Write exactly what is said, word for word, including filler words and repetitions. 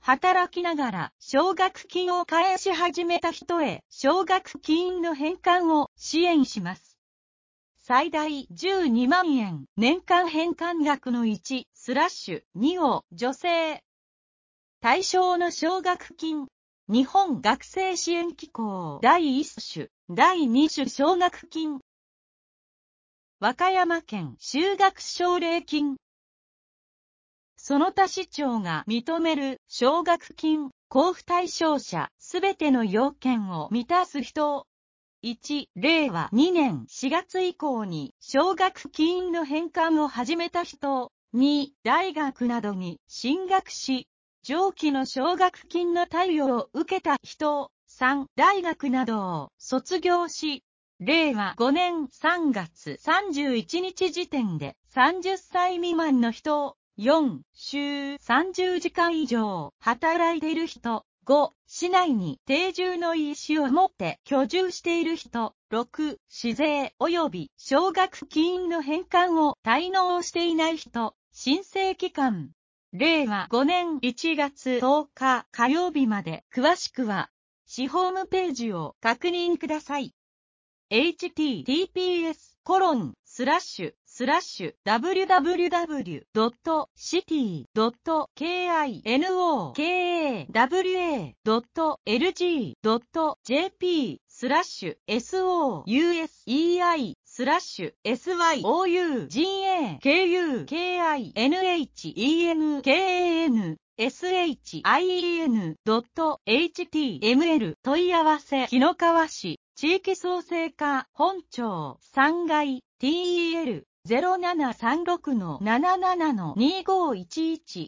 働きながら奨学金を返し始めた人へ奨学金の返還を支援します。最大じゅうにまんえん、年間返還額のいちスラッシュにを助成。対象の奨学金。日本学生支援機構だいいっ種、だいに種奨学金。和歌山県修学奨励金。その他市長が認める奨学金交付対象者すべての要件を満たす人。いち、れいわにねんしがつ以降に奨学金の返還を始めた人。に、大学などに進学し、上記の奨学金の貸与を受けた人。さん、大学などを卒業し、れいわごねんさんがつさんじゅういちにち時点でさんじゅっさい未満の人。よん、週さんじゅうじかん以上働いている人。ご、市内に定住の意思を持って居住している人。ろく、市税及び奨学金の返還を滞納していない人。申請期間。れいわごねんいちがつとおか火曜日まで。詳しくは、市ホームページを確認ください。エイチティーティーピーエスコロンスラッシュスラッシュダブリュダブリュダブリュドットシティドットケーアイエヌオーケーエーダブリュエードットエルジードットジェーピースラッシュエスオーユーエスイーアイスラッシュエスワイオーユージーエーケーユーケーアイエヌエイチイーエヌケーエーエヌエスエイチアイイーエヌドットエイチティーエムエル 問い合わせ紀の川市地域創生課本庁さんがい ティーイーエルゼロななさんろくのななななのにごいちいち